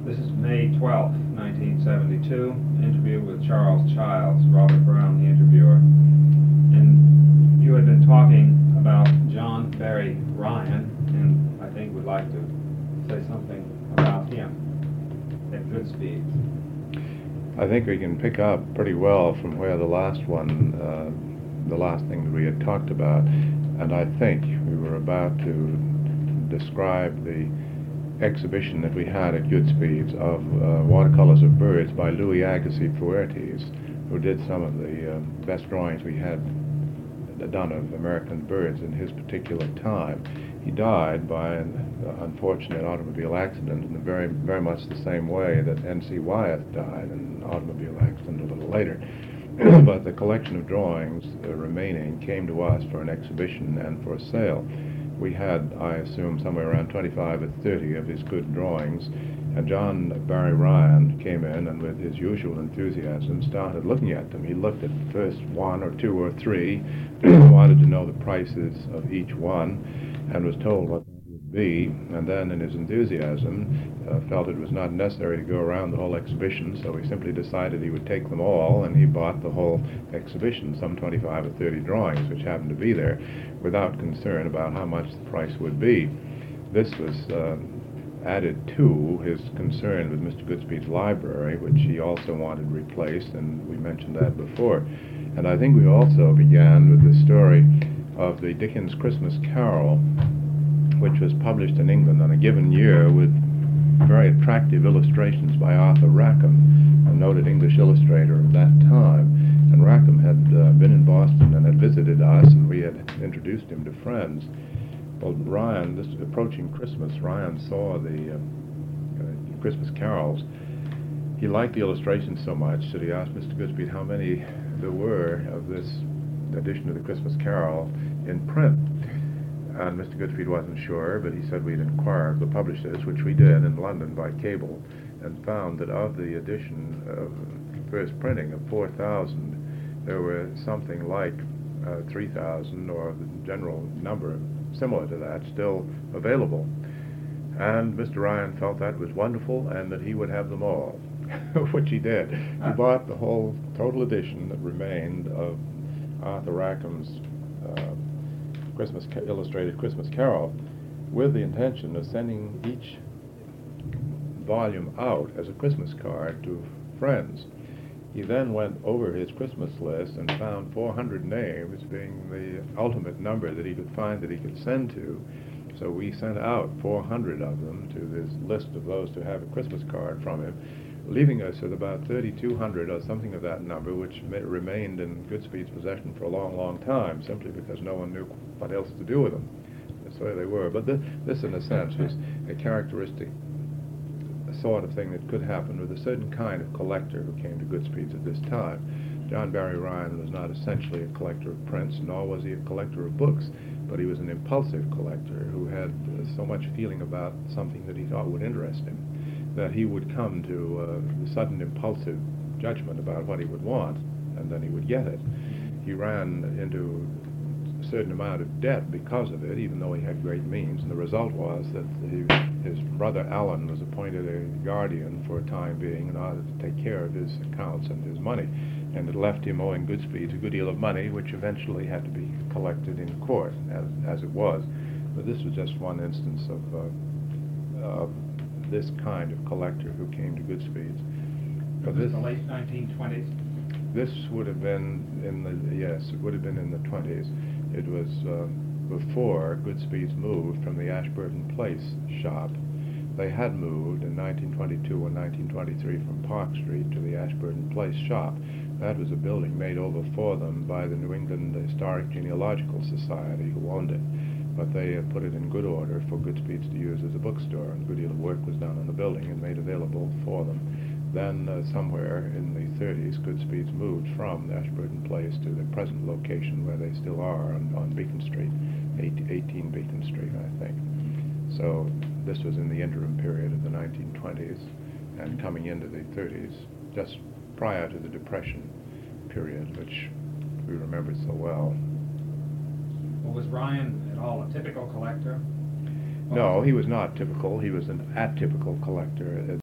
This is May 12th, 1972, interview with Charles Childs, Robert Brown, the interviewer. And you had been talking about John Barry Ryan, and I think would like to say something about him at Goodspeeds. I think we can pick up pretty well from where the last thing that we had talked about, and I think we were about to describe the exhibition that we had at Goodspeeds of watercolors of birds by Louis Agassiz Fuertes, who did some of the best drawings we had done of American birds in his particular time. He died by an unfortunate automobile accident in very, very much the same way that N.C. Wyeth died in an automobile accident a little later. But the collection of drawings remaining came to us for an exhibition and for sale. We had, I assume, somewhere around 25 or 30 of his good drawings, and John Barry Ryan came in and with his usual enthusiasm started looking at them. He looked at first one or two or three, wanted to know the prices of each one, and was told what that would be, and then in his enthusiasm felt it was not necessary to go around the whole exhibition, so he simply decided he would take them all, and he bought the whole exhibition, some 25 or 30 drawings which happened to be there, without concern about how much the price would be. This was added to his concern with Mr. Goodspeed's library, which he also wanted replaced, and we mentioned that before. And I think we also began with the story of the Dickens Christmas Carol, which was published in England on a given year with very attractive illustrations by Arthur Rackham, a noted English illustrator of that time. And Rackham had been in Boston and had visited us, and we had introduced him to friends. Well, Ryan, this approaching Christmas, Ryan saw the Christmas carols. He liked the illustrations so much that he asked Mr. Goodspeed how many there were of this edition of the Christmas Carol in print. And Mr. Goodspeed wasn't sure, but he said we'd inquire of the publishers, which we did in London by cable, and found that of the edition of first printing of 4,000, there were something like 3,000, or the general number similar to that, still available. And Mr. Ryan felt that was wonderful and that he would have them all, which he did. He bought the whole total edition that remained of Arthur Rackham's illustrated Christmas Carol, with the intention of sending each volume out as a Christmas card to friends. He then went over his Christmas list and found 400 names being the ultimate number that he could find that he could send to. So we sent out 400 of them to this list of those to have a Christmas card from him, leaving us with about 3,200 or something of that number, which remained in Goodspeed's possession for a long, long time, simply because no one knew what else to do with them. That's where they were. But this, in a sense, was a characteristic sort of thing that could happen with a certain kind of collector who came to Goodspeeds at this time. John Barry Ryan was not essentially a collector of prints, nor was he a collector of books, but he was an impulsive collector who had so much feeling about something that he thought would interest him, that he would come to a sudden impulsive judgment about what he would want, and then he would get it. He ran into a certain amount of debt because of it, even though he had great means, and the result was that his brother Alan was appointed a guardian for a time being in order to take care of his accounts and his money, and it left him owing Goodspeeds a good deal of money, which eventually had to be collected in court, as it was. But this was just one instance of this kind of collector who came to Goodspeeds. Was this the late 1920s? This would have been it would have been in the 20s. It was before Goodspeeds moved from the Ashburton Place shop. They had moved in 1922 and 1923 from Park Street to the Ashburton Place shop. That was a building made over for them by the New England Historic Genealogical Society, who owned it. But they had put it in good order for Goodspeeds to use as a bookstore, and a good deal of work was done on the building and made available for them. Then somewhere in the 30s, Goodspeeds moved from the Ashburton Place to the present location where they still are on Beacon Street, 18 Beacon Street, I think. So this was in the interim period of the 1920s and coming into the 30s, just prior to the Depression period, which we remember so well. Well, was Ryan at all a typical collector? No, he was not typical. He was an atypical collector.